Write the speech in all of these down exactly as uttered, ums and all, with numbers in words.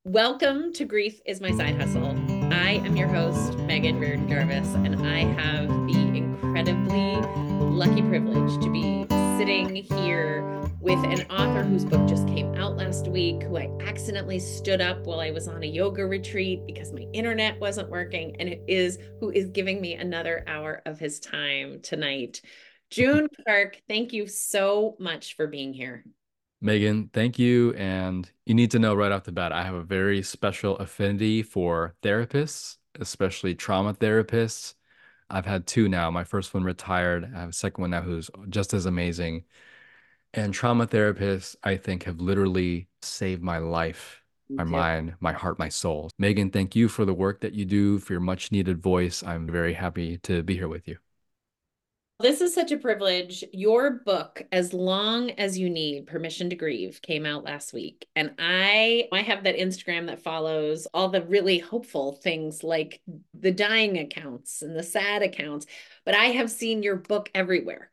Welcome to Grief is My Side Hustle. I am your host, Megan Reardon Jarvis, and I have the incredibly lucky privilege to be sitting here with an author whose book just came out last week, who I accidentally stood up while I was on a yoga retreat because my internet wasn't working, and it is who is giving me another hour of his time tonight. June Park, thank you so much for being here. Megan, thank you. And you need to know right off the bat, I have a very special affinity for therapists, especially trauma therapists. I've had two now. My first one retired. I have a second one now who's just as amazing. And trauma therapists, I think, have literally saved my life, Me my too. mind, my heart, my soul. Megan, thank you for the work that you do, for your much needed voice. I'm very happy to be here with you. This is such a privilege. Your book, As Long as You Need Permission to Grieve, came out last week. And I I have that Instagram that follows all the really hopeful things like the dying accounts and the sad accounts, but I have seen your book everywhere.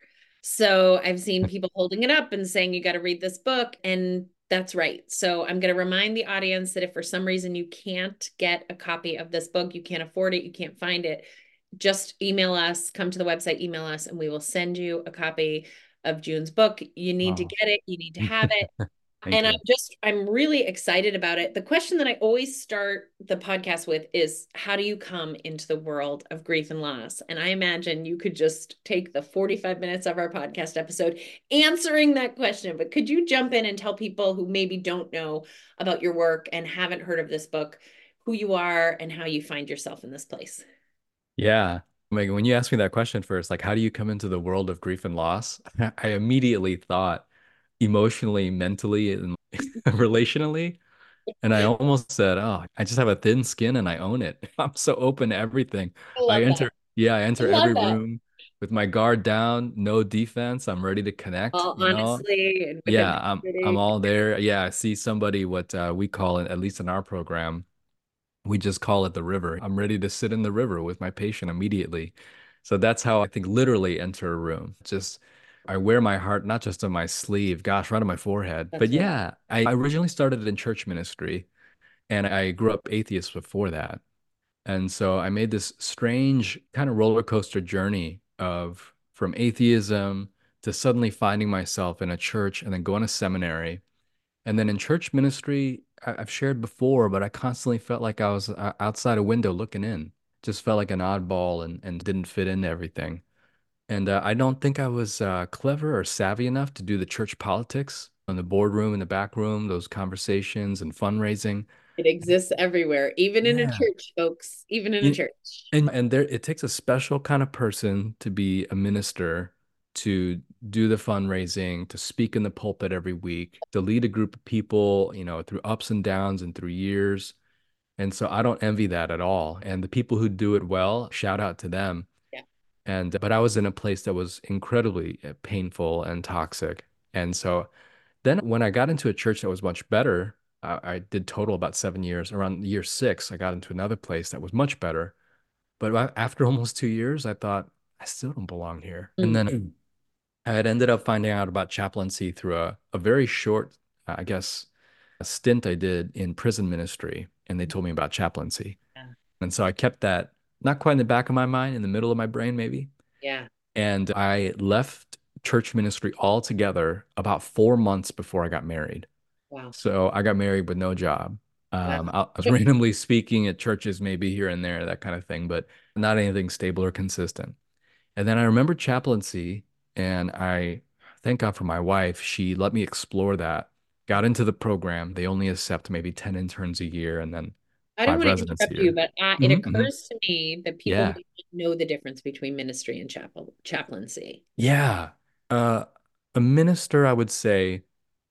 So I've seen people holding it up and saying you got to read this book, and that's right. So I'm going to remind the audience that if for some reason you can't get a copy of this book, you can't afford it, you can't find it, just email us, come to the website, email us, and we will send you a copy of June's book. You need to Wow. get it, you need to have it. Thank And I'm you. just, I'm really excited about it. The question that I always start the podcast with is, how do you come into the world of grief and loss? And I imagine you could just take the forty-five minutes of our podcast episode answering that question. But could you jump in and tell people who maybe don't know about your work and haven't heard of this book, who you are and how you find yourself in this place? Yeah. Megan, when you asked me that question first, like, how do you come into the world of grief and loss? I immediately thought emotionally, mentally, and relationally. And I almost said, oh, I just have a thin skin and I own it. I'm so open to everything. I I love that. enter, yeah, I I enter love every that. room with my guard down, no defense. I'm ready to connect, All you know? honestly and with Yeah, I'm I'm integrity. all there. Yeah, I see somebody what uh, we call it, at least in our program, we just call it the river. I'm ready to sit in the river with my patient immediately. So that's how I think literally enter a room. Just I wear my heart not just on my sleeve, gosh, right on my forehead. But That's right. yeah, I originally started in church ministry and I grew up atheist before that. And so I made this strange kind of roller coaster journey of from atheism to suddenly finding myself in a church and then going to seminary and then in church ministry, I- I've shared before, but I constantly felt like I was uh, outside a window looking in. Just felt like an oddball and, and didn't fit into everything. And uh, I don't think I was uh, clever or savvy enough to do the church politics in the boardroom, in the back room, those conversations and fundraising. It exists everywhere, even in a Yeah. church, folks, even in a You, church. and and there it takes a special kind of person to be a minister, to do the fundraising, to speak in the pulpit every week, to lead a group of people, you know, through ups and downs and through years. And so I don't envy that at all. And the people who do it well, shout out to them. Yeah. And but I was in a place that was incredibly uh, painful and toxic. And so then when I got into a church that was much better, I, I did total about seven years. Around year six, I got into another place that was much better. But a- after almost two years, I thought, I still don't belong here. And Mm. then I had ended up finding out about chaplaincy through a, a very short, uh, I guess, a stint I did in prison ministry. And they told me about chaplaincy. Yeah. And so I kept that not quite in the back of my mind, in the middle of my brain, maybe. Yeah. And I left church ministry altogether about four months before I got married. Wow. So I got married with no job. Wow. Um, I I was randomly speaking at churches, maybe here and there, that kind of thing, but not anything stable or consistent. And then I remember chaplaincy, and I thank God for my wife. She let me explore that. Got into the program. They only accept maybe ten interns a year and then I don't five want to residents a interrupt you, year. but uh, it hmm hmm occurs to me that people Yeah. may not know the difference between ministry and chapel chaplaincy. Yeah. Uh, a minister, I would say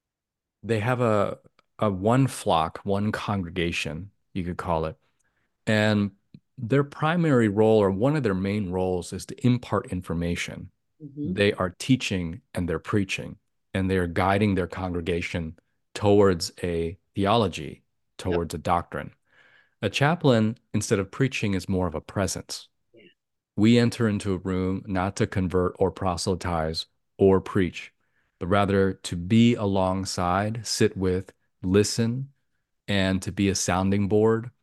they have a a one flock, one congregation, you could call it. And their primary role or one of their main roles is to impart information. Hmm. They are teaching and they're preaching and they're guiding their congregation towards a theology, Yep. towards a doctrine. A chaplain, instead of preaching, is more of a presence. Yeah. We enter into a room not to convert or proselytize or preach, but rather to be alongside, sit with, listen, and to be a sounding board.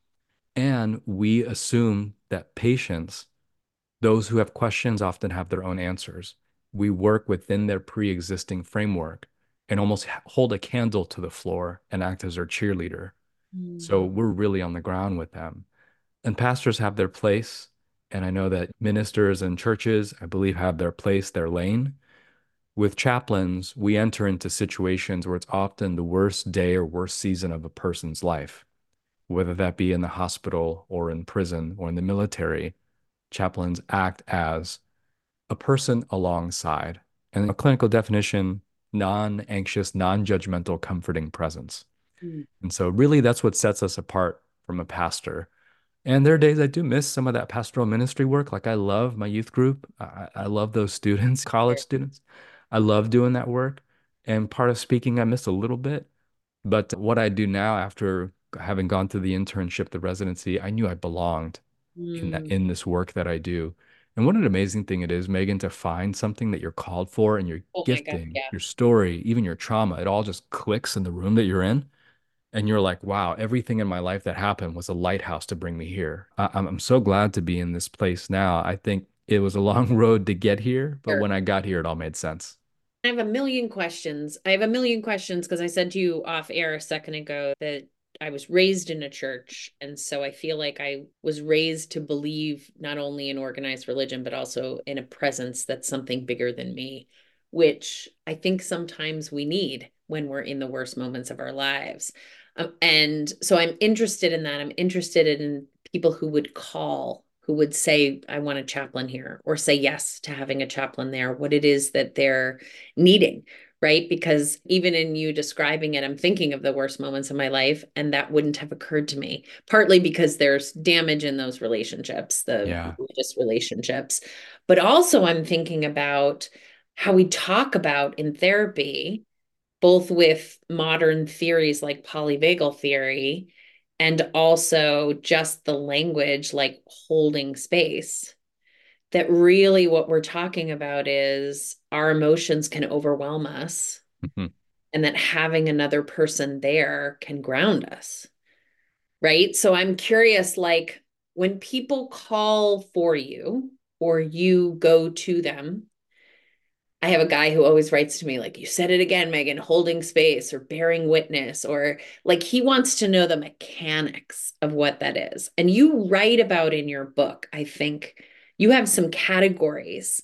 And we assume that patients, those who have questions, often have their own answers. We work within their pre-existing framework and almost hold a candle to the floor and act as their cheerleader. So Mm. we're really on the ground with them. And pastors have their place. And I know that ministers and churches, I believe, have their place, their lane. With chaplains, we enter into situations where it's often the worst day or worst season of a person's life, whether that be in the hospital or in prison or in the military. Chaplains act as a person alongside, and a clinical definition, non-anxious, non-judgmental, comforting presence. Mm. And so, really, that's what sets us apart from a pastor. And there are days I do miss some of that pastoral ministry work. Like I love my youth group. I, I love those students, college students. I love doing that work. And part of speaking, I miss a little bit. But what I do now after having gone through the internship, the residency, I knew I belonged in that, Mm. in this work that I do. And what an amazing thing it is, Megan, to find something that you're called for and your Oh my God, gifting, yeah. your story, even your trauma, it all just clicks in the room that you're in. And you're like, wow, everything in my life that happened was a lighthouse to bring me here. I- I'm, I'm so glad to be in this place now. I think it was a long road to get here, but Sure. when I got here, it all made sense. I have a million questions. I have a million questions because I said to you off air a second ago that I was raised in a church. And so I feel like I was raised to believe not only in organized religion, but also in a presence that's something bigger than me, which I think sometimes we need when we're in the worst moments of our lives. Um, and so I'm interested in that. I'm interested in people who would call, who would say, I want a chaplain here, or say yes to having a chaplain there, what it is that they're needing, right? Because even in you describing it, I'm thinking of the worst moments of my life, and that wouldn't have occurred to me, partly because there's damage in those relationships, the Yeah. religious relationships. But also, I'm thinking about how we talk about in therapy, both with modern theories like polyvagal theory and also just the language like holding space, that really what we're talking about is our emotions can overwhelm us Mhm. and that having another person there can ground us, right? So I'm curious, like when people call for you or you go to them, I have a guy who always writes to me, like, you said it again, Megan, holding space or bearing witness, or like he wants to know the mechanics of what that is. And you write about in your book, I think you have some categories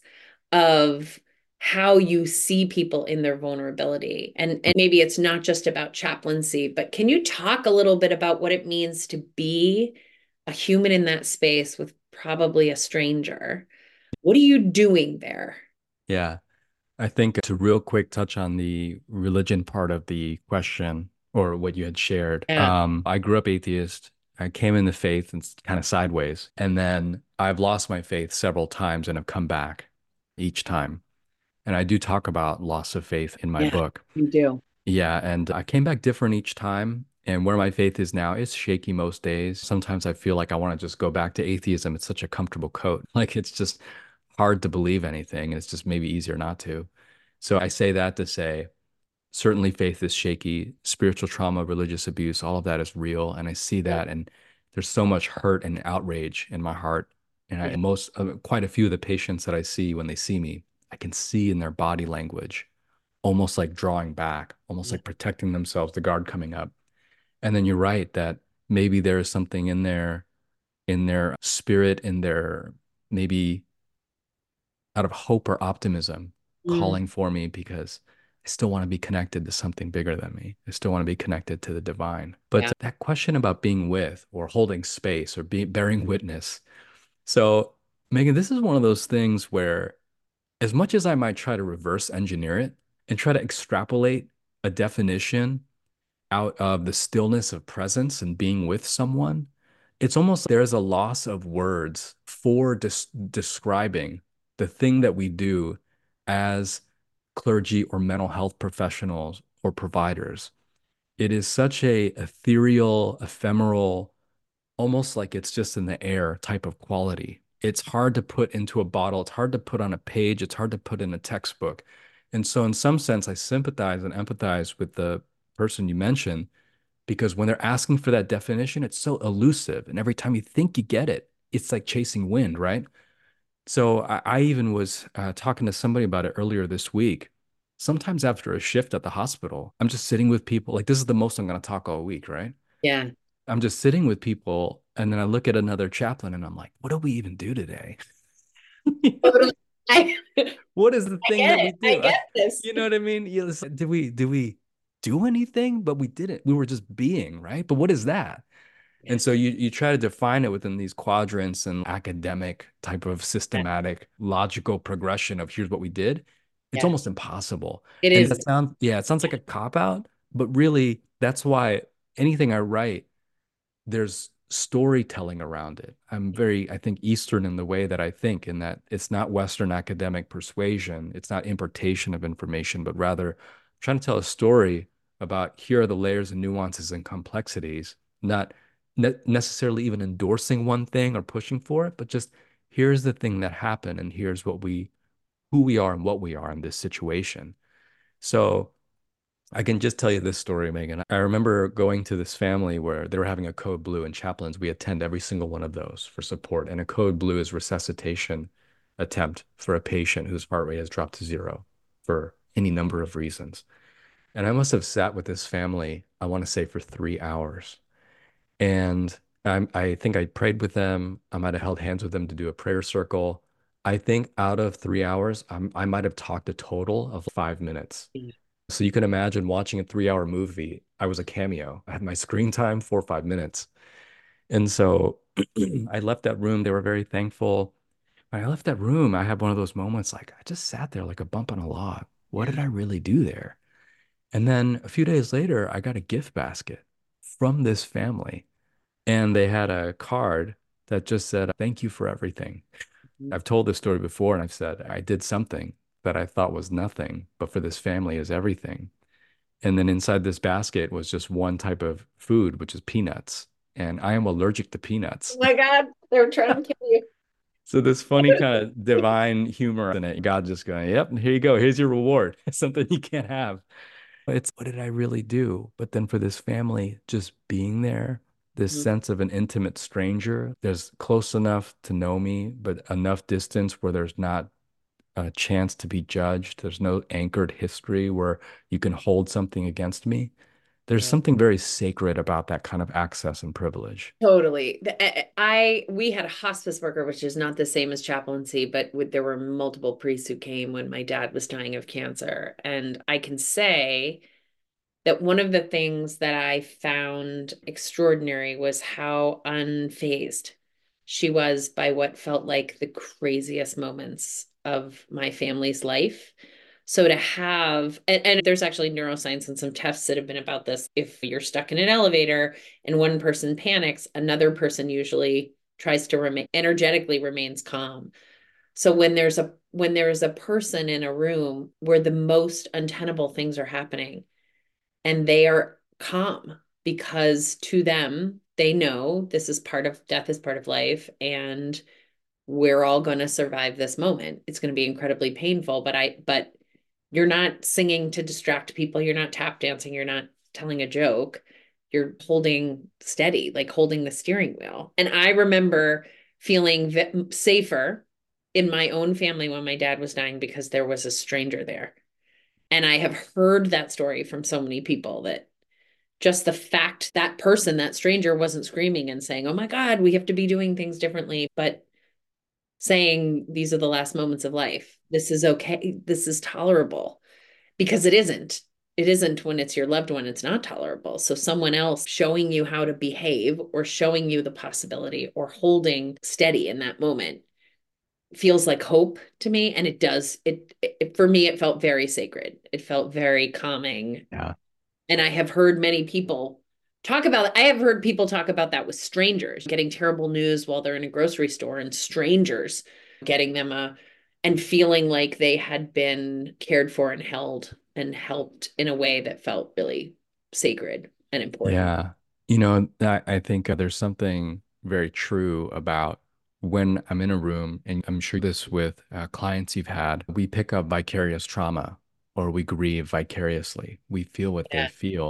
of how you see people in their vulnerability. And, and maybe it's not just about chaplaincy, but can you talk a little bit about what it means to be a human in that space with probably a stranger? What are you doing there? Yeah. I think to real quick touch on the religion part of the question or what you had shared. Yeah. Um, I grew up atheist. I came in the faith and kind of sideways. And then I've lost my faith several times and have come back each time. And I do talk about loss of faith in my Yeah, book. you do. Yeah, and I came back different each time. And where my faith is now, it's shaky most days. Sometimes I feel like I want to just go back to atheism. It's such a comfortable coat. Like it's just hard to believe anything. It's just maybe easier not to. So I say that to say, certainly faith is shaky. Spiritual trauma, religious abuse, all of that is real. And I see Yeah. that. And there's so much hurt and outrage in my heart. And I, Yeah. most, uh, quite a few of the patients that I see when they see me, I can see in their body language almost like drawing back, almost Yeah. like protecting themselves, the guard coming up. And then you're right that maybe there is something in there, in their spirit, in their maybe out of hope or optimism, Mm. calling for me because I still want to be connected to something bigger than me. I still want to be connected to the divine. But Yeah. that question about being with or holding space or being bearing witness. So, Megan, this is one of those things where as much as I might try to reverse engineer it and try to extrapolate a definition out of the stillness of presence and being with someone, it's almost there's a loss of words for des describing the thing that we do as clergy or mental health professionals or providers. It is such a ethereal, ephemeral, almost like it's just in the air type of quality. It's hard to put into a bottle. It's hard to put on a page. It's hard to put in a textbook. And so, in some sense, I sympathize and empathize with the person you mentioned because when they're asking for that definition, it's so elusive. And every time you think you get it, it's like chasing wind, right? So I, I even was uh, talking to somebody about it earlier this week. Sometimes after a shift at the hospital, I'm just sitting with people. Like this is the most I'm going to talk all week, right? Yeah. I'm just sitting with people, and then I look at another chaplain, and I'm like, "What do we even do today? Totally. I, What is the I thing get that it. we I do? get this. You know what I mean? You know, did we did we do anything? But we didn't. We were just being, right? But what is that? Yeah. And so you you try to define it within these quadrants and academic type of systematic logical progression of here's what we did. It's Yeah. almost impossible. It And is. that sounds, yeah, it sounds like a cop out, but really that's why anything I write, there's storytelling around it. I'm very, I think, Eastern in the way that I think, in that it's not Western academic persuasion, it's not importation of information, but rather trying to tell a story about here are the layers and nuances and complexities, not ne necessarily even endorsing one thing or pushing for it, but just here's the thing that happened and here's what we, who we are and what we are in this situation. So I can just tell you this story, Megan. I remember going to this family where they were having a code blue, and chaplains, we attend every single one of those for support. And a code blue is resuscitation attempt for a patient whose heart rate has dropped to zero for any number of reasons. And I must have sat with this family, I want to say for three hours. And I, I think I prayed with them. I might have held hands with them to do a prayer circle. I think out of three hours, I'm, I might have talked a total of five minutes. So you can imagine watching a three hour movie. I was a cameo. I had my screen time, four or five minutes. And so I left that room. They were very thankful. When I left that room, I had one of those moments like I just sat there like a bump on a log. What Yeah. did I really do there? And then a few days later, I got a gift basket from this family. And they had a card that just said, "Thank you for everything." Mhm. I've told this story before, and I've said, I did something that I thought was nothing, but for this family is everything. And then inside this basket was just one type of food, which is peanuts. And I am allergic to Oh peanuts. my God, they're trying to kill you. So this funny kind of divine humor in it. God just going, yep, here you go. Here's your reward. It's something you can't have. It's what did I really do? But then for this family, just being there, this Mhm. sense of an intimate stranger, there's close enough to know me, but enough distance where there's not a chance to be judged. There's no anchored history where you can hold something against me. There's Yeah. something very sacred about that kind of access and privilege. Totally. The- I, I- we had a hospice worker, which is not the same as chaplaincy, but with, there were multiple priests who came when my dad was dying of cancer. And I can say that one of the things that I found extraordinary was how unfazed she was by what felt like the craziest moments of my family's life. So to have, and, and there's actually neuroscience and some tests that have been about this. If you're stuck in an elevator and one person panics, another person usually tries to remain energetically remains calm. So when there's a when there is a person in a room where the most untenable things are happening, and they are calm because to them, they know this is part of death is part of life and we're all going to survive this moment. It's going to be incredibly painful, but I but you're not singing to distract people, you're not tap dancing, you're not telling a joke. You're holding steady, like holding the steering wheel. And I remember feeling v- safer in my own family when my dad was dying because there was a stranger there. And I have heard that story from so many people that just the fact that person, that stranger wasn't screaming and saying, "Oh my God, we have to be doing things differently," but saying, "These are the last moments of life. This is okay. This is tolerable," because it isn't. It isn't when it's your loved one, it's not tolerable. So someone else showing you how to behave or showing you the possibility or holding steady in that moment feels like hope to me. And it does. It, it for me, it felt very sacred. It felt very calming. Yeah. And I have heard many people talk about it. I have heard people talk about that with strangers, getting terrible news while they're in a grocery store and strangers getting them a and feeling like they had been cared for and held and helped in a way that felt really sacred and important. Yeah. You know, I, I think uh, there's something very true about when I'm in a room, and I'm sure this with uh, clients you've had, we pick up vicarious trauma or we grieve vicariously. We feel what they Yeah. feel.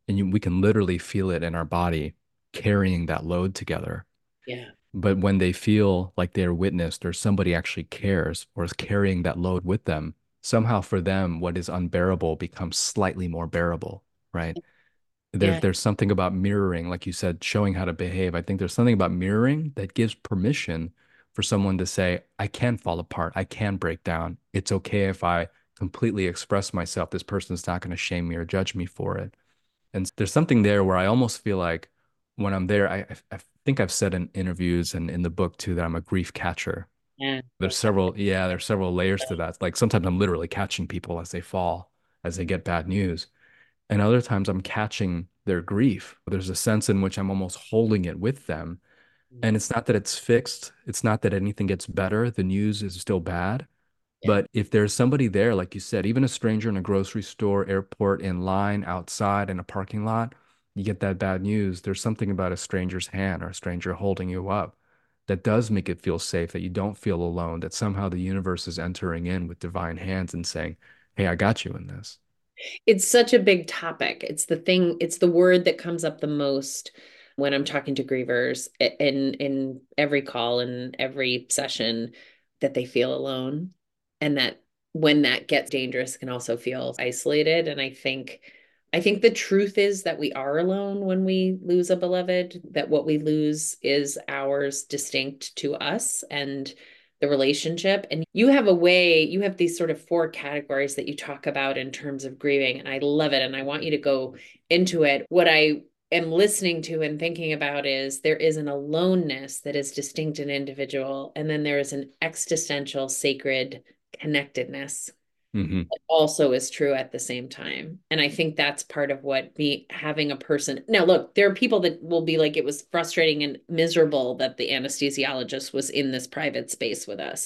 and you, we can literally feel it in our body carrying that load together. Yeah. But when they feel like they're witnessed or somebody actually cares or is carrying that load with them, somehow for them, what is unbearable becomes slightly more bearable, right? There's Yeah. there's something about mirroring, like you said, showing how to behave. I think there's something about mirroring that gives permission for someone to say, I can fall apart, I can break down. It's okay if I completely express myself. This person's not going to shame me or judge me for it. And there's something there where I almost feel like when I'm there, I, I think I've said in interviews and in the book too that I'm a grief catcher. Yeah. There's several, yeah, there's several layers to that. Like sometimes I'm literally catching people as they fall, as they get bad news. And other times I'm catching their grief. There's a sense in which I'm almost holding it with them. And it's not that it's fixed. It's not that anything gets better. The news is still bad. Yeah. But if there's somebody there, like you said, even a stranger in a grocery store, airport, in line, outside, in a parking lot, you get that bad news. There's something about a stranger's hand or a stranger holding you up that does make it feel safe, that you don't feel alone, that somehow the universe is entering in with divine hands and saying, hey, I got you in this. It's such a big topic. It's the thing, it's the word that comes up the most when I'm talking to grievers in in every call and every session, that they feel alone, and that when that gets dangerous can also feel isolated. And I think I think the truth is that we are alone when we lose a beloved, that what we lose is ours distinct to us and the relationship. And you have a way, you have these sort of four categories that you talk about in terms of grieving. And I love it. And I want you to go into it. What I am listening to and thinking about is there is an aloneness that is distinct and individual. And then there is an existential, sacred connectedness Hmm. also is true at the same time. And I think that's part of what me having a person. Now, look, there are people that will be like, it was frustrating and miserable that the anesthesiologist was in this private space with us.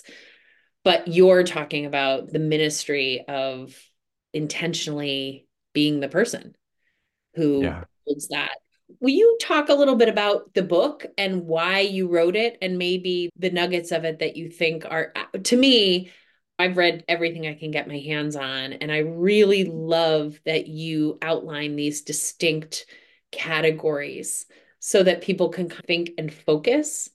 But you're talking about the ministry of intentionally being the person who Yeah. holds that. Will you talk a little bit about the book and why you wrote it and maybe the nuggets of it that you think are, to me, I've read everything I can get my hands on, and I really love that you outline these distinct categories so that people can think and focus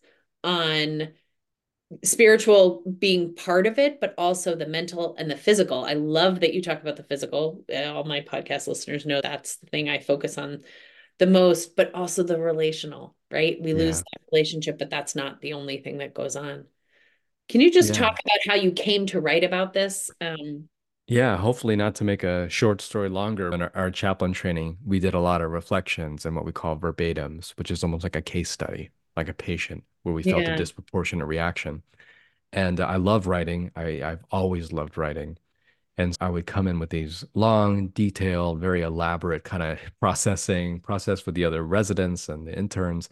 on spiritual being part of it, but also the mental and the physical. I love that you talk about the physical. All my podcast listeners know that's the thing I focus on the most, but also the relational, right? We lose Yeah. that relationship, but that's not the only thing that goes on. Can you just talk Yeah. about how you came to write about this? Um, Yeah, hopefully not to make a short story longer. In our, our chaplain training, we did a lot of reflections and what we call verbatims, which is almost like a case study, like a patient where we felt a yeah. disproportionate reaction. And I love writing. I, I've always loved writing. And I would come in with these long, detailed, very elaborate kind of processing process for the other residents and the interns.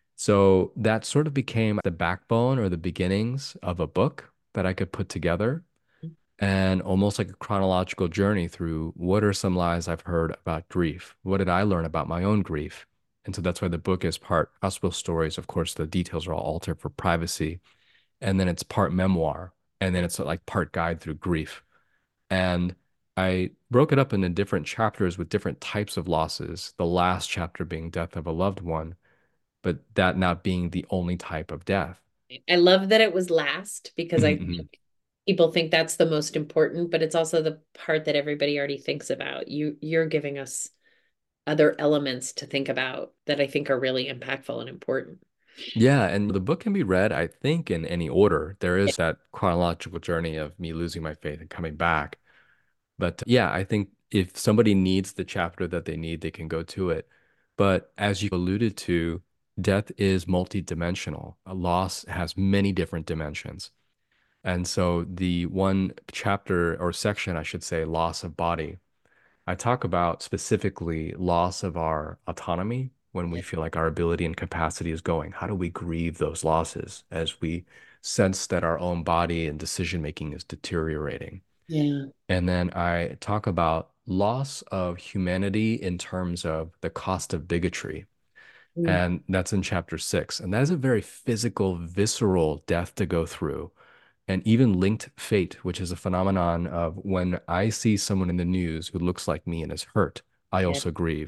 So that sort of became the backbone or the beginnings of a book that I could put together and almost like a chronological journey through what are some lies I've heard about grief? What did I learn about my own grief? And so that's why the book is part hospital stories. Of course, the details are all altered for privacy. And then it's part memoir. And then it's like part guide through grief. And I broke it up into different chapters with different types of losses, the last chapter being death of a loved one, but that not being the only type of death. I love that it was last because I Mhm. people think that's the most important, but it's also the part that everybody already thinks about. You you're giving us other elements to think about that I think are really impactful and important. Yeah, and the book can be read, I think, in any order. There is that chronological journey of me losing my faith and coming back. But yeah, I think if somebody needs the chapter that they need, they can go to it. But as you alluded to, death is multidimensional. A loss has many different dimensions. And so the one chapter or section, I should say, loss of body, I talk about specifically loss of our autonomy when we feel like our ability and capacity is going. How do we grieve those losses as we sense that our own body and decision making is deteriorating? Yeah. And then I talk about loss of humanity in terms of the cost of bigotry. Mm. And that's in chapter six. And that is a very physical, visceral death to go through. And even linked fate, which is a phenomenon of when I see someone in the news who looks like me and is hurt, I Yeah. also grieve.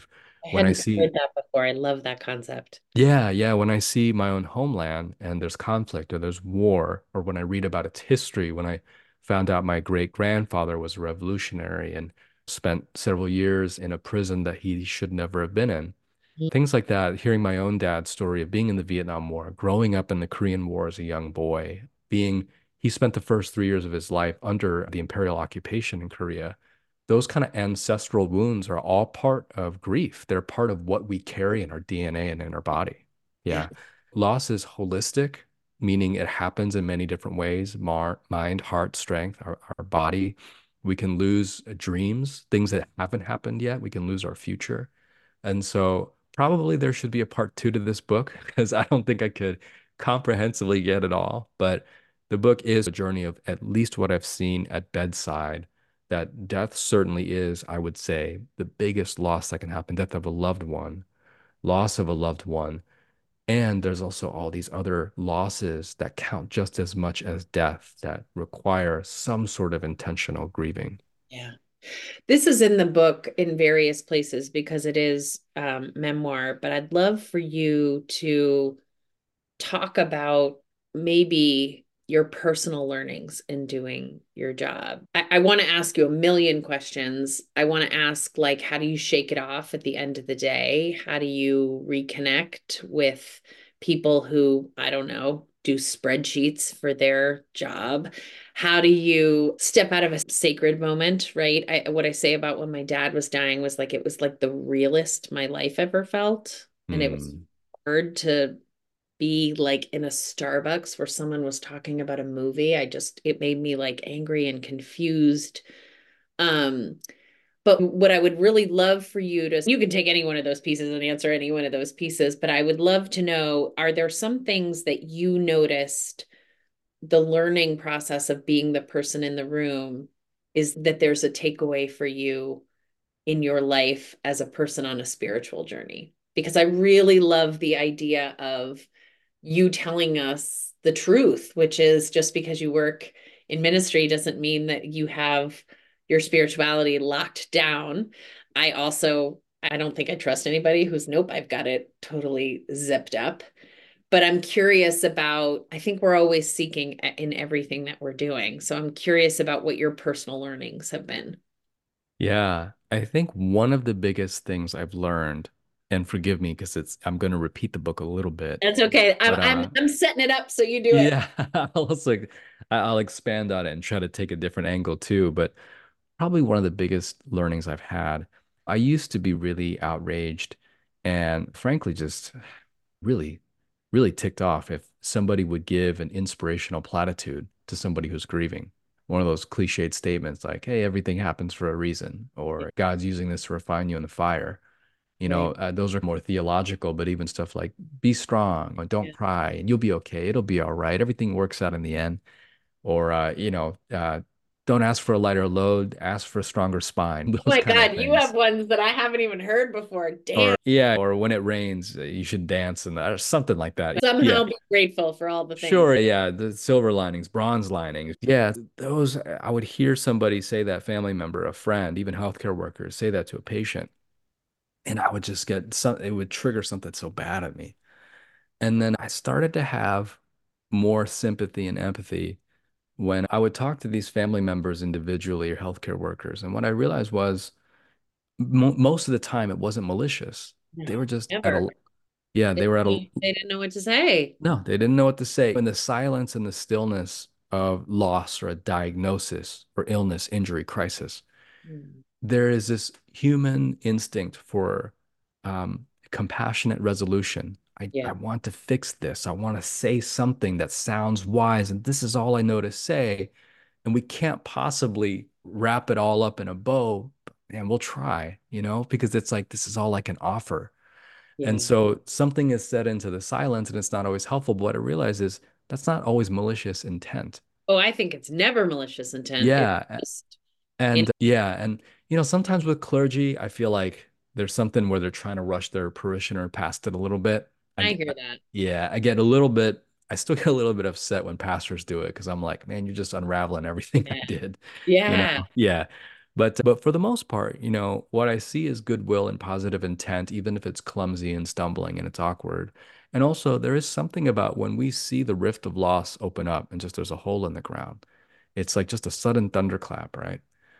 I When I hadn't see, heard that before. I love that concept. yeah, yeah, when I see my own homeland and there's conflict or there's war, or when I read about its history, when I found out my great grandfather was a revolutionary and spent several years in a prison that he should never have been in. Things like that, hearing my own dad's story of being in the Vietnam War, growing up in the Korean War as a young boy, being, he spent the first three years of his life under the imperial occupation in Korea. Those kind of ancestral wounds are all part of grief. They're part of what we carry in our D N A and in our body. Yeah. Yeah. Loss is holistic, meaning it happens in many different ways, mar mind, heart, strength, our, our body. We can lose dreams, things that haven't happened yet. We can lose our future. And so probably there should be a part two to this book because I don't think I could comprehensively get it all. But the book is a journey of at least what I've seen at bedside, that death certainly is, I would say, the biggest loss that can happen, death of a loved one, loss of a loved one. And there's also all these other losses that count just as much as death that require some sort of intentional grieving. Yeah. This is in the book in various places because it is um, memoir, but I'd love for you to talk about maybe your personal learnings in doing your job. I, I want to ask you a million questions. I want to ask, like, how do you shake it off at the end of the day? How do you reconnect with people who, I don't know, do spreadsheets for their job? How do you step out of a sacred moment, right? I, what I say about when my dad was dying was like, it was like the realest my life ever felt. And it was Hmm. hard to be like in a Starbucks where someone was talking about a movie. I just, it made me like angry and confused. Um, but what I would really love for you to, you can take any one of those pieces and answer any one of those pieces, but I would love to know, are there some things that you noticed the learning process of being the person in the room is that there's a takeaway for you in your life as a person on a spiritual journey? Because I really love the idea of you telling us the truth, which is just because you work in ministry doesn't mean that you have your spirituality locked down. I also, I don't think I trust anybody who's, nope, I've got it totally zipped up. But I'm curious about, I think we're always seeking in everything that we're doing. So I'm curious about what your personal learnings have been. Yeah, I think one of the biggest things I've learned, and forgive me because it's I'm going to repeat the book a little bit, That's okay. I'm but I'm uh I'm setting it up so you do it. yeah, I'll also I'll expand on it and try to take a different angle too, but probably one of the biggest learnings I've had. I used to be really outraged and frankly just really, really ticked off if somebody would give an inspirational platitude to somebody who's grieving. One of those cliched statements like, hey, everything happens for a reason, or God's using this to refine you in the fire. You know, Right. uh, those are more theological, but even stuff like be strong, or don't Yeah. cry, and you'll be okay. It'll be all right. Everything works out in the end. Or, uh, you know, uh, don't ask for a lighter load, ask for a stronger spine, Oh those my kind of God, you have things. ones that I haven't even heard before. Damn. Or, yeah, or when it rains, uh, you should dance and that, or something like that. Yeah. Somehow be grateful for all the things. Sure, yeah, the silver linings, bronze linings. Yeah, those I would hear somebody say that, family member, a friend, even healthcare workers say that to a patient, and I would just get some, it would trigger something so bad at me. And then I started to have more sympathy and empathy when I would talk to these family members individually or healthcare workers. And what I realized was mo most of the time it wasn't malicious. They were No, just at never. a, yeah, They they were at a, didn't, they didn't know what to say. no, they didn't know what to say. In the silence and the stillness of loss or a diagnosis or illness, injury, crisis, Mm. there is this human instinct for um, compassionate resolution. I, I Yeah. want to fix this. I want to say something that sounds wise, and this is all I know to say. And we can't possibly wrap it all up in a bow, and we'll try, you know, because it's like this is all I can offer. And Yeah. so something is said into the silence and it's not always helpful. But what I realize is that's not always malicious intent. Oh, I think it's never malicious intent. It's Yeah. just in. And yeah. And, you know, sometimes with clergy, I feel like there's something where they're trying to rush their parishioner past it a little bit. I I get, hear that. yeah, I get a little bit, I still get a little bit upset when pastors do it because I'm like, man, you're just unraveling everything I Yeah. did, you know? Yeah. Yeah. But but for the most part, you know, what I see is goodwill and positive intent, even if it's clumsy and stumbling and it's awkward. And also, there is something about when we see the rift of loss open up and just there's a hole in the ground. It's like just a sudden thunderclap, right?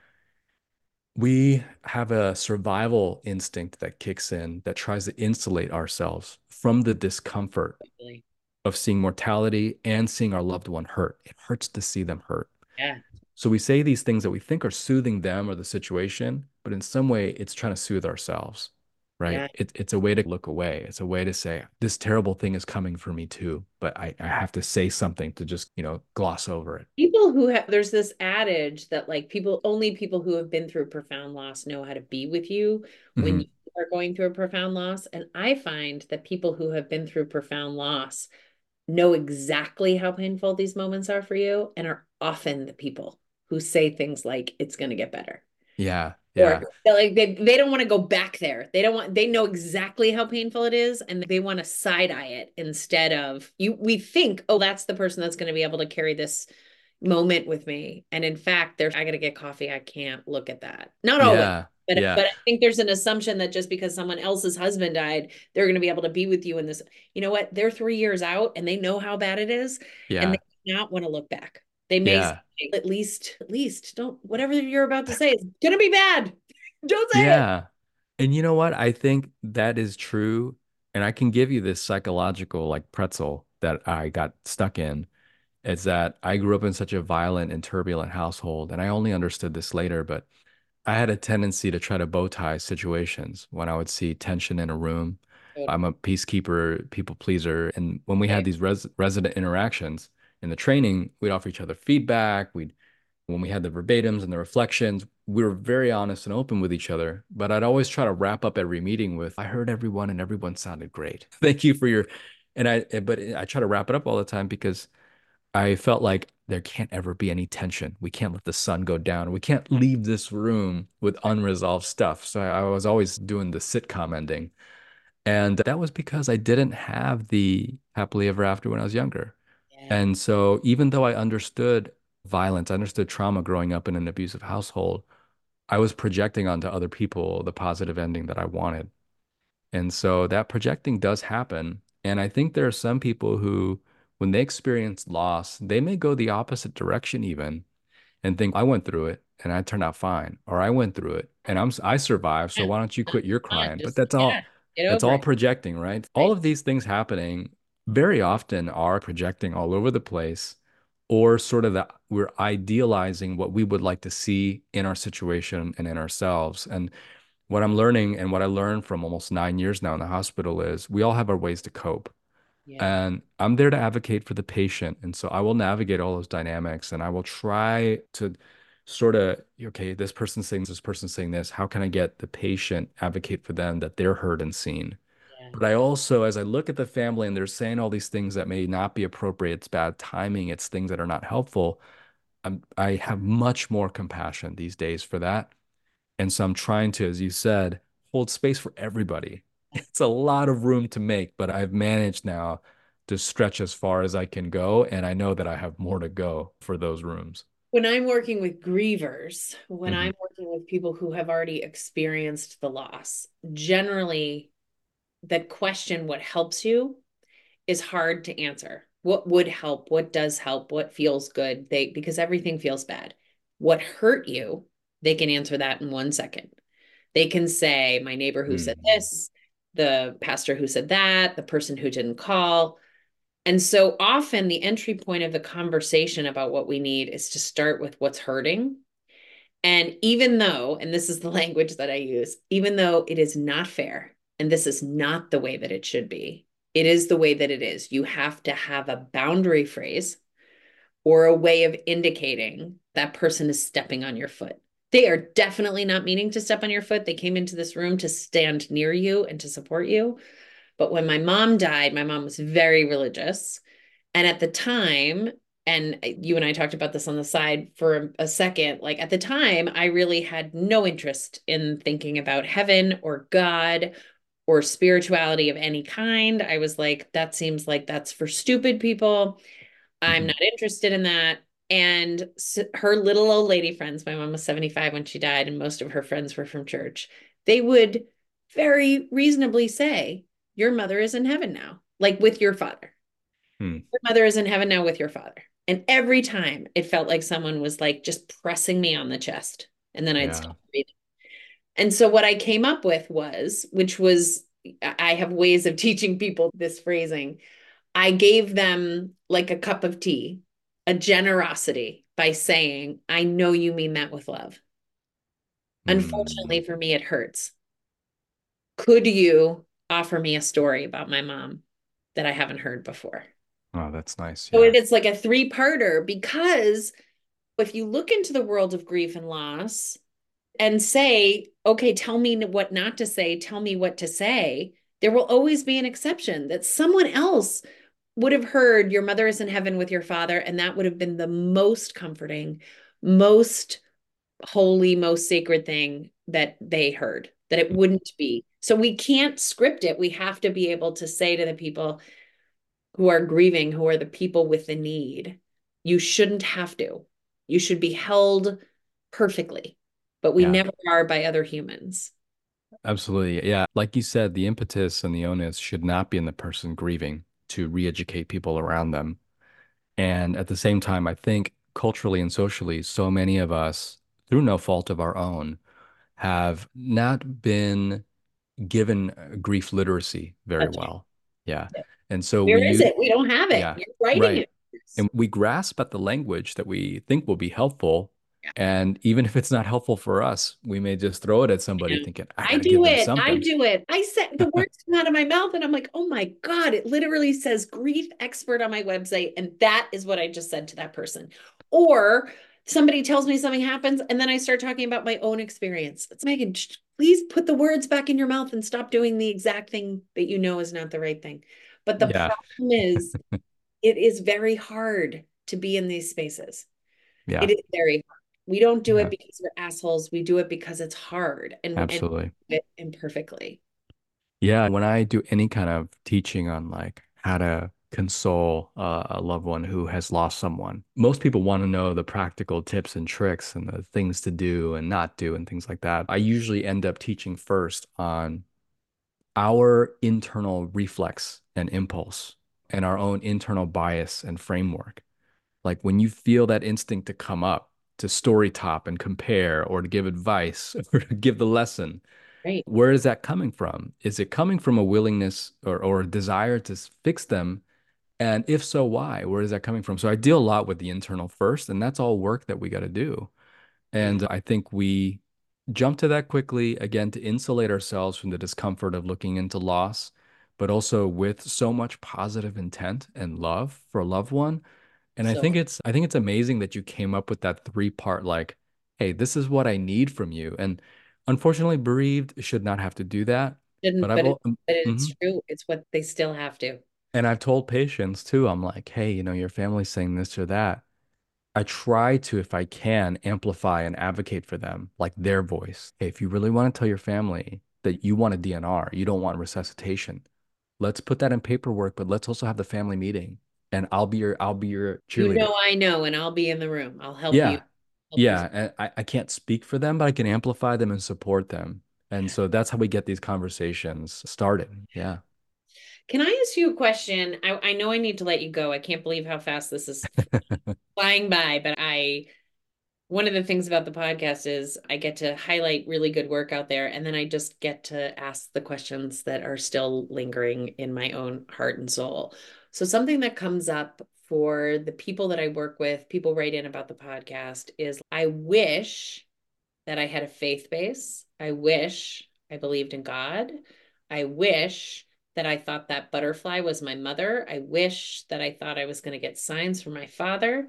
We have a survival instinct that kicks in that tries to insulate ourselves from the discomfort Really. of seeing mortality and seeing our loved one hurt. It hurts to see them hurt. Yeah. So we say these things that we think are soothing them or the situation, but in some way it's trying to soothe ourselves, right? Yeah. It, it's a way to look away. It's a way to say, this terrible thing is coming for me too, but I, I have to say something to just, you know, gloss over it. People who have, there's this adage that like people, only people who have been through profound loss know how to be with you when Hmm. you are going through a profound loss. And I find that people who have been through profound loss know exactly how painful these moments are for you and are often the people who say things like, it's going to get better. Yeah, Or yeah, like they, they don't want to go back there. They don't want, they know exactly how painful it is and they want to side eye it instead of you. We think, oh, that's the person that's going to be able to carry this moment with me. And in fact, there's, I got to get coffee. I can't look at that. Not always. yeah, But, yeah, but I think there's an assumption that just because someone else's husband died, they're going to be able to be with you in this. You know what? They're three years out and they know how bad it is. And they yeah, do not want to look back. They may say, yeah, at least, at least don't, whatever you're about to say is going to be bad. Don't say it. yeah. And you know what? I think that is true. And I can give you this psychological like pretzel that I got stuck in. Is that I grew up in such a violent and turbulent household, and I only understood this later, but I had a tendency to try to bow tie situations when I would see tension in a room. I'm a peacekeeper, people pleaser, and when we had these res resident interactions in the training, we'd offer each other feedback. We'd when we had the verbatims and the reflections, we were very honest and open with each other. But I'd always try to wrap up every meeting with, I heard everyone and everyone sounded great. Thank you for your, and I, but I try to wrap it up all the time because I felt like there can't ever be any tension. We can't let the sun go down. We can't leave this room with unresolved stuff. So I, I was always doing the sitcom ending. And that was because I didn't have the happily ever after when I was younger. Yeah. And so even though I understood violence, I understood trauma growing up in an abusive household, I was projecting onto other people the positive ending that I wanted. And so that projecting does happen. And I think there are some people who, when they experience loss, they may go the opposite direction even and think, I went through it and I turned out fine, or I went through it and I'm I survived, so Yeah. why don't you quit your Come on, crying? But just, that's yeah, all get that's over all it. projecting, right? All Right. of these things happening very often are projecting all over the place, or sort of that we're idealizing what we would like to see in our situation and in ourselves. And what I'm learning and what I learned from almost nine years now in the hospital is we all have our ways to cope. Yeah. And I'm there to advocate for the patient. And so I will navigate all those dynamics and I will try to sort of, okay, this person's saying this person's saying this. How can I get the patient advocate for them that they're heard and seen? Yeah. But I also, as I look at the family and they're saying all these things that may not be appropriate, it's bad timing, it's things that are not helpful. I'm, I have much more compassion these days for that. And so I'm trying to, as you said, hold space for everybody. It's a lot of room to make, but I've managed now to stretch as far as I can go. And I know that I have more to go for those rooms. When I'm working with grievers, when Hmm. I'm working with people who have already experienced the loss, generally that question, what helps you, is hard to answer. What would help? What does help? What feels good? They, because everything feels bad. What hurt you? They can answer that in one second. They can say, my neighbor who said Hmm. this, the pastor who said that, the person who didn't call. And so often the entry point of the conversation about what we need is to start with what's hurting. And even though, and this is the language that I use, even though it is not fair, and this is not the way that it should be, it is the way that it is. You have to have a boundary phrase or a way of indicating that person is stepping on your foot. They are definitely not meaning to step on your foot. They came into this room to stand near you and to support you. But when my mom died, my mom was very religious. And at the time, and you and I talked about this on the side for a second, like at the time, I really had no interest in thinking about heaven or God or spirituality of any kind. I was like, that seems like that's for stupid people. I'm Hmm. not interested in that. And her little old lady friends, my mom was seventy-five when she died, and most of her friends were from church. They would very reasonably say, your mother is in heaven now, like with your father. Hmm. Your mother is in heaven now with your father. And every time it felt like someone was like just pressing me on the chest. And then I'd Yeah. stop breathing. And so what I came up with was, which was, I have ways of teaching people this phrasing. I gave them like a cup of tea, a generosity by saying, I know you mean that with love. Hmm. Unfortunately for me, it hurts. Could you offer me a story about my mom that I haven't heard before? Oh, that's nice. So Yeah. it is like a three-parter because if you look into the world of grief and loss and say, okay, tell me what not to say, tell me what to say, there will always be an exception that someone else would have heard your mother is in heaven with your father, and that would have been the most comforting, most holy, most sacred thing that they heard, that it wouldn't be. So we can't script it. We have to be able to say to the people who are grieving, who are the people with the need, you shouldn't have to. You should be held perfectly, but we Yeah. never are by other humans. Absolutely. Yeah. Like you said, the impetus and the onus should not be in the person grieving to re-educate people around them. And at the same time, I think culturally and socially, so many of us, through no fault of our own, have not been given uh, grief literacy very That's right. well. Yeah. And so Where we is use, it? We don't have it. yeah, You're writing right. it. And we grasp at the language that we think will be helpful. Yeah. And even if it's not helpful for us, we may just throw it at somebody Yeah. thinking, I I got to give do them it. I something. do it. I said the words come out of my mouth, and I'm like, oh my God, it literally says grief expert on my website. And that is what I just said to that person. Or somebody tells me something happens, and then I start talking about my own experience. It's Megan, please put the words back in your mouth and stop doing the exact thing that you know is not the right thing. But the Yeah. problem is, it is very hard to be in these spaces. Yeah. It is very hard. We don't do it Yeah. because we're assholes. We do it because it's hard and and Absolutely. do it imperfectly. Yeah, when I do any kind of teaching on like how to console uh, a loved one who has lost someone, most people want to know the practical tips and tricks and the things to do and not do and things like that. I usually end up teaching first on our internal reflex and impulse and our own internal bias and framework. Like when you feel that instinct to come up, to story top and compare or to give advice or to give the lesson, Right. where is that coming from? Is it coming from a willingness or, or a desire to fix them? And if so, why? Where is that coming from? So I deal a lot with the internal first, and that's all work that we got to do. Yeah. And I think we jump to that quickly, again, to insulate ourselves from the discomfort of looking into loss, but also with so much positive intent and love for a loved one. And I So think it's I think it's amazing that you came up with that three part like, hey, this is what I need from you. And unfortunately, bereaved should not have to do that. But didn't, I've but it, al- um, but it's mhm. true. It's what they still have to. And I've told patients too, I'm like, hey, you know, your family's saying this or that. I try to, if I can, amplify and advocate for them, like their voice. Hey, if you really want to tell your family that you want a D N R, you don't want resuscitation, let's put that in paperwork, but let's also have the family meeting. And I'll be your I'll be your You cheerleader. know, I know, and I'll be in the room. I'll help you. Yeah. Help you. Yeah. And I, I can't speak for them, but I can amplify them and support them. And so that's how we get these conversations started. Yeah. Can I ask you a question? I, I know I need to let you go. I can't believe how fast this is flying by, but I one of the things about the podcast is I get to highlight really good work out there, and then I just get to ask the questions that are still lingering in my own heart and soul. So something that comes up for the people that I work with, people write in about the podcast, is I wish that I had a faith base. I wish I believed in God. I wish that I thought that butterfly was my mother. I wish that I thought I was going to get signs from my father.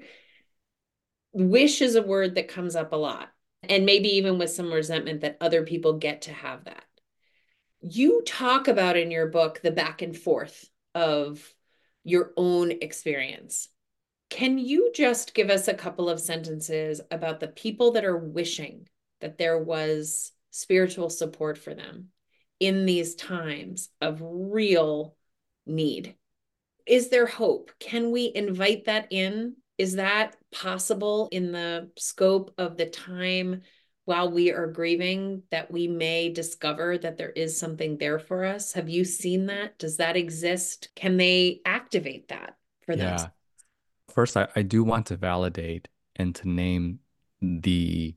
Wish is a word that comes up a lot, and maybe even with some resentment that other people get to have that. You talk about in your book the back and forth of your own experience. Can you just give us a couple of sentences about the people that are wishing that there was spiritual support for them in these times of real need? Is there hope? Can we invite that in? Is that possible in the scope of the time while we are grieving that we may discover that there is something there for us? Have you seen that? Does that exist? Can they activate that for them? Yeah. First, I, I do want to validate and to name the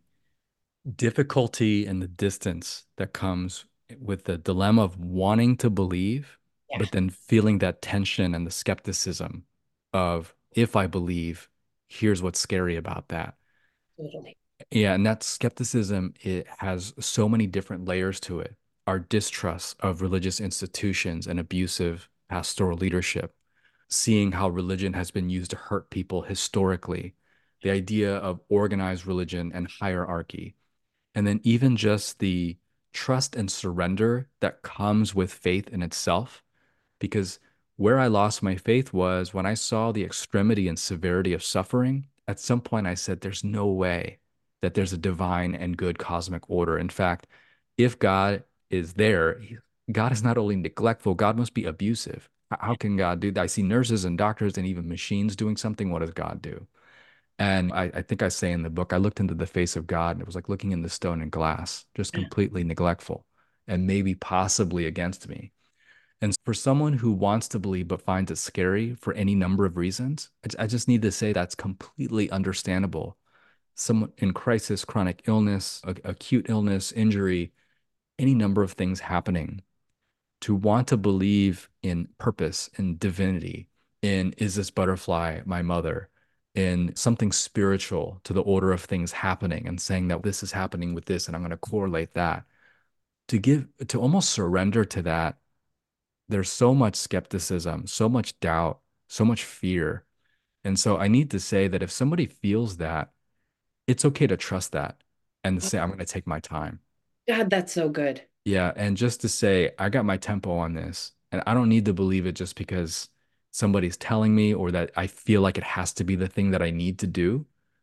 difficulty and the distance that comes with the dilemma of wanting to believe, Yeah, but then feeling that tension and the skepticism of if I believe, here's what's scary about that. totally. Yeah, and that skepticism, it has so many different layers to it. Our distrust of religious institutions and abusive pastoral leadership, seeing how religion has been used to hurt people historically, the idea of organized religion and hierarchy, and then even just the trust and surrender that comes with faith in itself. Because where I lost my faith was when I saw the extremity and severity of suffering. At some point, I said, there's no way that there's a divine and good cosmic order. In fact, if God is there, God is not only neglectful, God must be abusive. How can God do that? I see nurses and doctors and even machines doing something. What does God do? And I, I think I say in the book, I looked into the face of God and it was like looking in the stone and glass, just Yeah. completely neglectful and maybe possibly against me. And for someone who wants to believe but finds it scary for any number of reasons, I, I just need to say that's completely understandable. Someone in crisis, chronic illness, a, acute illness, injury, any number of things happening, to want to believe in purpose, in divinity, in is this butterfly my mother, in something spiritual to the order of things happening and saying that this is happening with this and I'm going to correlate that. To give, to almost surrender to that, there's so much skepticism, so much doubt, so much fear. And so I need to say that if somebody feels that, it's okay to trust that and to say, I'm going to take my time. God, that's so good. Yeah. And just to say, I got my tempo on this and I don't need to believe it just because somebody's telling me or that I feel like it has to be the thing that I need to do.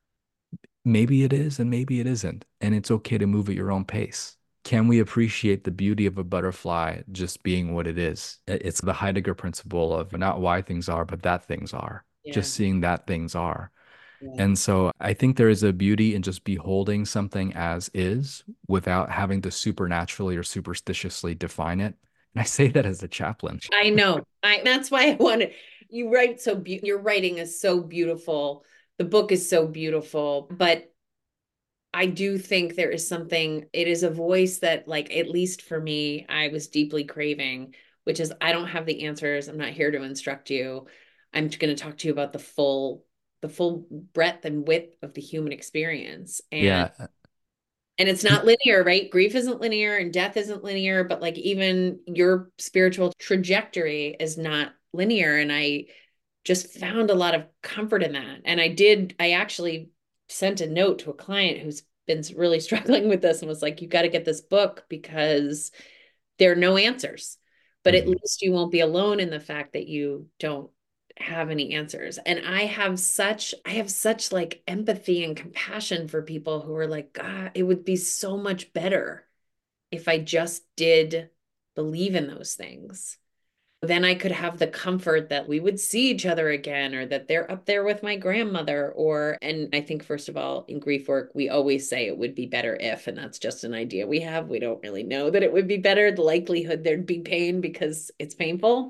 Maybe it is and maybe it isn't. And it's okay to move at your own pace. Can we appreciate the beauty of a butterfly just being what it is? It's the Heidegger principle of not why things are, but that things are. Yeah. Just seeing that things are. Yeah. And so I think there is a beauty in just beholding something as is without having to supernaturally or superstitiously define it. And I say that as a chaplain. I know. I that's why I wanted you write so be your writing is so beautiful. The book is so beautiful, but I do think there is something, it is a voice that, like, at least for me, I was deeply craving, which is I don't have the answers. I'm not here to instruct you. I'm going to talk to you about the full, the full breadth and width of the human experience. And Yeah. and it's not linear, right? Grief isn't linear and death isn't linear, but like even your spiritual trajectory is not linear. And I just found a lot of comfort in that. And I did, I actually sent a note to a client who's been really struggling with this and was like, you got to get this book because there are no answers. But at Mhm. least you won't be alone in the fact that you don't have any answers. And I have such, I have such like empathy and compassion for people who are like, God, it would be so much better if I just did believe in those things. Then I could have the comfort that we would see each other again, or that they're up there with my grandmother. Or, and I think, first of all, in grief work, we always say it would be better if, and that's just an idea we have. We don't really know that it would be better, the likelihood there'd be pain because it's painful.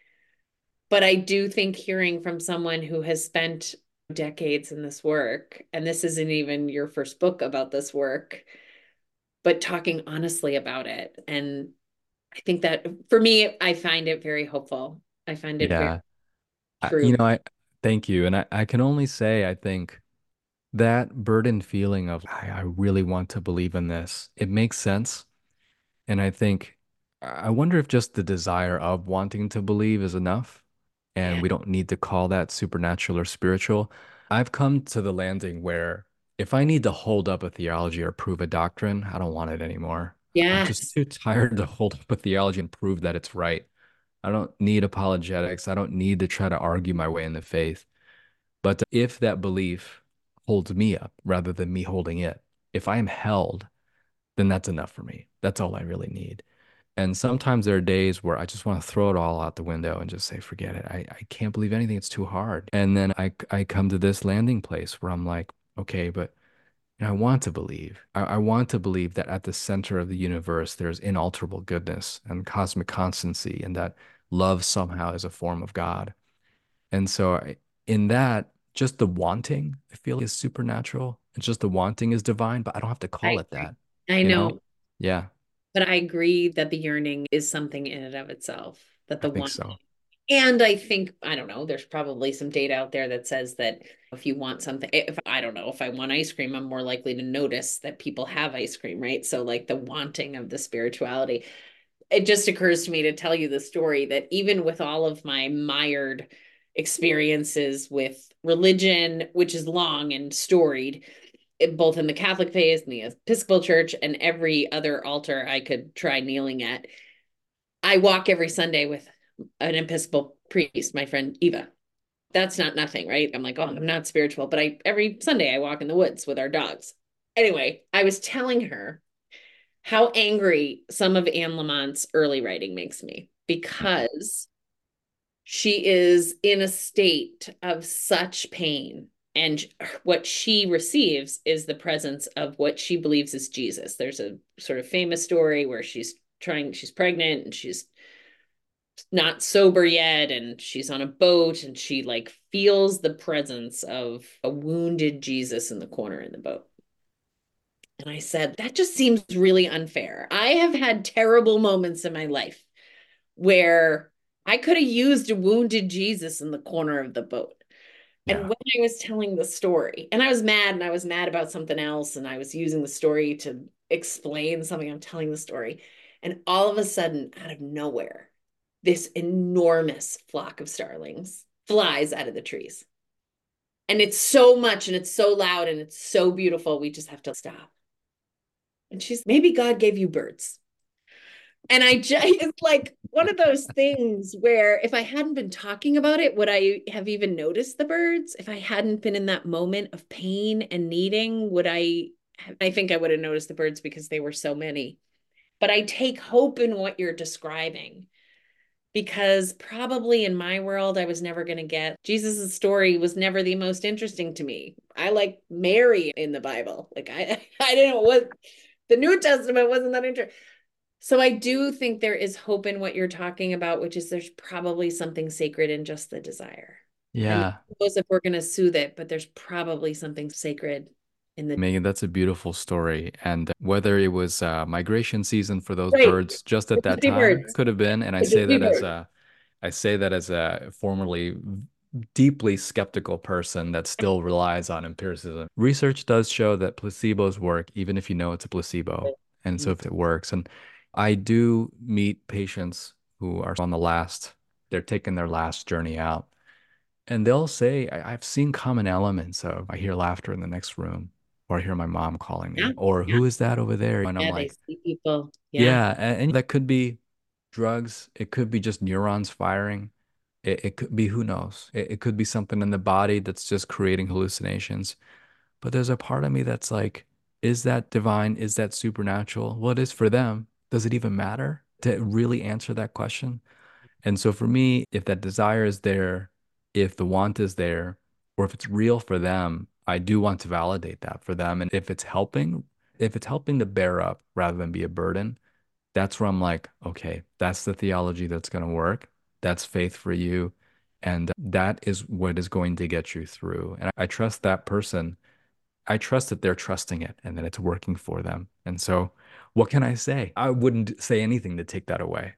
But I do think hearing from someone who has spent decades in this work, and this isn't even your first book about this work, but talking honestly about it. And I think that for me, I find it very hopeful. I find it very Yeah. I, you true. know, I thank you. And I, I can only say, I think that burdened feeling of, I, I really want to believe in this, it makes sense. And I think, I wonder if just the desire of wanting to believe is enough. And Yeah. we don't need to call that supernatural or spiritual. I've come to the landing where if I need to hold up a theology or prove a doctrine, I don't want it anymore. I'm just Yes. too tired to hold up a theology and prove that it's right. I don't need apologetics. I don't need to try to argue my way in the faith. But if that belief holds me up rather than me holding it, if I am held, then that's enough for me. That's all I really need. And sometimes there are days where I just want to throw it all out the window and just say, forget it. I, I can't believe anything. It's too hard. And then I, I come to this landing place where I'm like, okay, but you know, I want to believe. I, I want to believe that at the center of the universe, there's inalterable goodness and cosmic constancy, and that love somehow is a form of God. And so I, in that, just the wanting, I feel is supernatural. It's just the wanting is divine, but I don't have to call I it that, I you know? know, Yeah, but I agree that the yearning is something in and of itself, that I the think one. so. And I think, I don't know, there's probably some data out there that says that if you want something, if I don't know, if I want ice cream, I'm more likely to notice that people have ice cream, right? So, like the wanting of the spirituality. It just occurs to me to tell you the story that even with all of my mired experiences with religion, which is long and storied, both in the Catholic faith and the Episcopal Church and every other altar I could try kneeling at, I walk every Sunday with an Episcopal priest, my friend Eva. That's not nothing, right? I'm like, oh, I'm not spiritual, but I every Sunday I walk in the woods with our dogs. Anyway, I was telling her how angry some of Anne Lamont's early writing makes me because she is in a state of such pain. And what she receives is the presence of what she believes is Jesus. There's a sort of famous story where she's trying, she's pregnant and she's not sober yet and she's on a boat and she like feels the presence of a wounded Jesus in the corner in the boat. And I said, that just seems really unfair. I have had terrible moments in my life where I could have used a wounded Jesus in the corner of the boat. And Yeah. when I was telling the story, and I was mad and I was mad about something else, and I was using the story to explain something, I'm telling the story. And all of a sudden, out of nowhere, this enormous flock of starlings flies out of the trees. And it's so much and it's so loud and it's so beautiful. We just have to stop. And she's, maybe God gave you birds. And I just, it's like one of those things where if I hadn't been talking about it, would I have even noticed the birds? If I hadn't been in that moment of pain and needing, would I? I think I would have noticed the birds because they were so many. But I take hope in what you're describing because probably in my world, I was never going to get Jesus's story was never the most interesting to me. I like Mary in the Bible. Like I, I didn't know what the New Testament wasn't that interesting. So I do think there is hope in what you're talking about, which is there's probably something sacred in just the desire. And Yeah. who knows if we're going to soothe it, but there's probably something sacred in the Megan, that's a beautiful story. And whether it was uh, migration season for those right. birds just at It's that the time, birds. could have been. And I It's say the that as birds. a, I say that as a formerly deeply skeptical person that still relies on empiricism. Research does show that placebos work, even if you know it's a placebo. And so if it works, and I do meet patients who are on the last, they're taking their last journey out. And they'll say, I, I've seen common elements of I hear laughter in the next room, or I hear my mom calling Yeah. me, or Yeah. who is that over there? And I'm Yeah. They like, see people. Yeah. yeah, and, and that could be drugs. It could be just neurons firing. It, it could be who knows. It, it could be something in the body that's just creating hallucinations. But there's a part of me that's like, is that divine? Is that supernatural? Well, it is for them. Does it even matter to really answer that question? And so for me, if that desire is there, if the want is there, or if it's real for them, I do want to validate that for them. And if it's helping, if it's helping to bear up rather than be a burden, that's where I'm like, okay, that's the theology that's going to work. That's faith for you. And that is what is going to get you through. And I trust that person. I trust that they're trusting it and that it's working for them. And so, what can I say? I wouldn't say anything to take that away.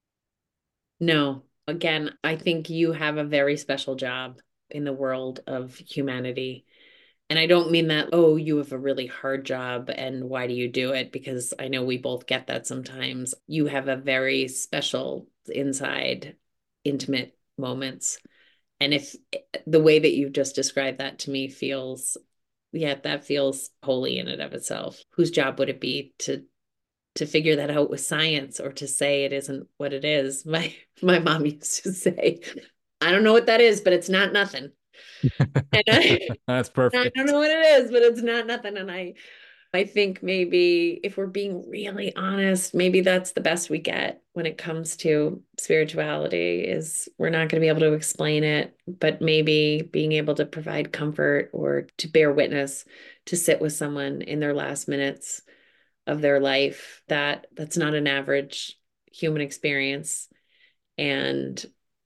No. Again, I think you have a very special job in the world of humanity. And I don't mean that, oh, you have a really hard job and why do you do it? Because I know we both get that sometimes. You have a very special inside, intimate moments. And if the way that you've just described that to me feels, yeah, that feels holy in and of itself. Whose job would it be to to figure that out with science or to say it isn't what it is? My my mom used to say, I don't know what that is, but it's not nothing. And I, That's I don't perfect. know what it is, but it's not nothing. And I I think maybe if we're being really honest, maybe that's the best we get when it comes to spirituality is we're not going to be able to explain it, but maybe being able to provide comfort or to bear witness, to sit with someone in their last minutes of their life, that that's not an average human experience. And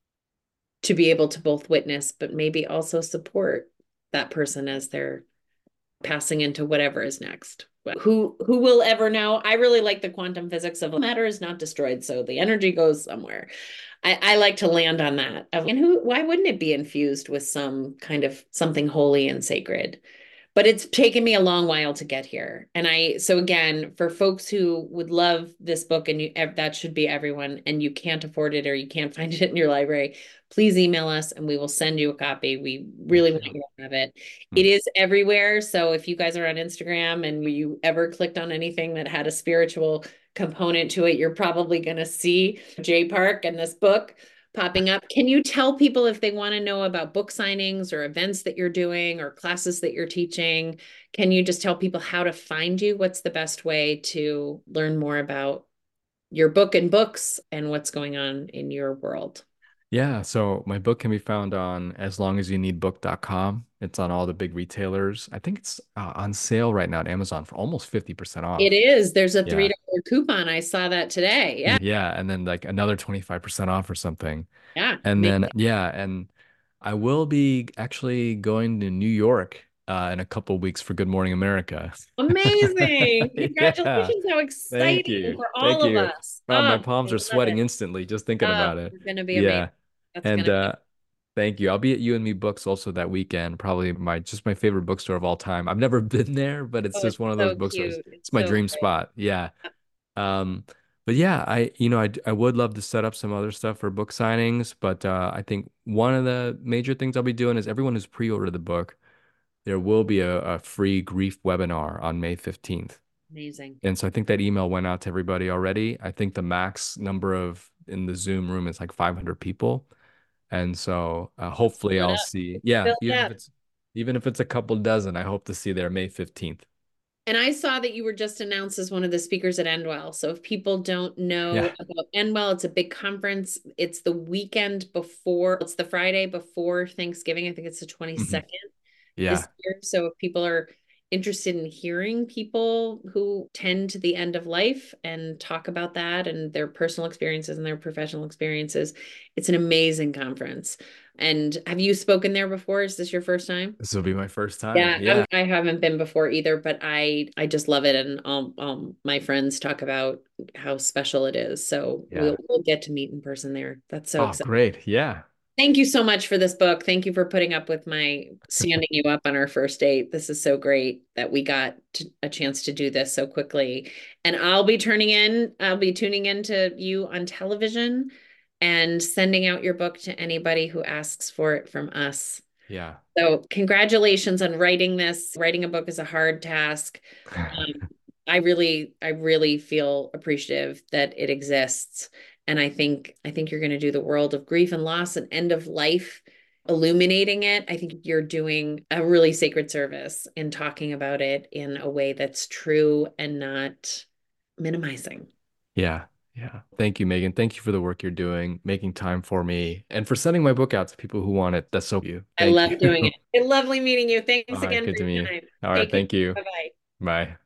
to be able to both witness, but maybe also support that person as they're passing into whatever is next. Who who will ever know? I really like the quantum physics of matter is not destroyed, so the energy goes somewhere. I, I like to land on that. And who, why wouldn't it be infused with some kind of something holy and sacred? But it's taken me a long while to get here. And I, so again, for folks who would love this book and you, that should be everyone, and you can't afford it or you can't find it in your library, please email us and we will send you a copy. We really Thank want you. you to have it. It Mm. is everywhere. So if you guys are on Instagram and you ever clicked on anything that had a spiritual component to it, you're probably going to see Jay Park and this book popping up. Can you tell people if they want to know about book signings or events that you're doing or classes that you're teaching? Can you just tell people how to find you? What's the best way to learn more about your book and books and what's going on in your world? Yeah, so my book can be found on as long as you need book dot com. It's on all the big retailers. I think it's uh, on sale right now at Amazon for almost fifty percent It off. is. There's a Yeah. three dollar coupon. I saw that today. Yeah. Yeah, and then like another twenty-five percent off or something. Yeah. And then Amazing. yeah, and I will be actually going to New York uh, in a couple weeks for Good Morning America. Amazing. Yeah. Congratulations. How Thank exciting you. for Thank all of you. us. Oh, Oh, my I palms are love sweating it. instantly just thinking Oh, about it. it's going to be amazing. Yeah. That's going And to be uh thank you. I'll be at You and Me Books also that weekend. Probably my just my favorite bookstore of all time. I've never been there, but it's Oh, just it's one of those so bookstores. cute. It's It's my so dream great. spot. Yeah. Um, but yeah, I you know I I would love to set up some other stuff for book signings, but uh, I think one of the major things I'll be doing is everyone who's pre-ordered the book, there will be a, a free grief webinar on May fifteenth. Amazing. And so I think that email went out to everybody already. I think the max number of in the Zoom room is like five hundred people. And so uh, hopefully Fill it I'll up. see. Yeah, Fill it even if up. it's even if it's a couple dozen, I hope to see there May fifteenth. And I saw that you were just announced as one of the speakers at Endwell. So if people don't know Yeah. about Endwell, it's a big conference. It's the weekend before, it's the Friday before Thanksgiving. I think it's the Mhm. twenty-second this Yeah. year. So if people are interested in hearing people who tend to the end of life and talk about that and their personal experiences and their professional experiences, it's an amazing conference. And have you spoken there before? Is this your first time? This will be my first time. Yeah, I'm, Yeah. I haven't been before either, but I I just love it, and all, all my friends talk about how special it is. So we'll Yeah. we'll get to meet in person there. That's so Oh, exciting. great. Yeah. Thank you so much for this book. Thank you for putting up with my standing you up on our first date. This is so great that we got to, a chance to do this so quickly. And I'll be turning in, I'll be tuning into you on television and sending out your book to anybody who asks for it from us. Yeah. So congratulations on writing this. Writing a book is a hard task. Um, I really, I really feel appreciative that it exists. And I think, I think you're going to do the world of grief and loss and end of life, illuminating it. I think you're doing a really sacred service in talking about it in a way that's true and not minimizing. Yeah. Yeah. Thank you, Megan. Thank you for the work you're doing, making time for me, and for sending my book out to people who want it. That's so you. I Thank you. love doing it. Lovely meeting you. All Thanks right. again Good for to meet your you. time. All right. Take care. Thank you. Bye bye. Bye.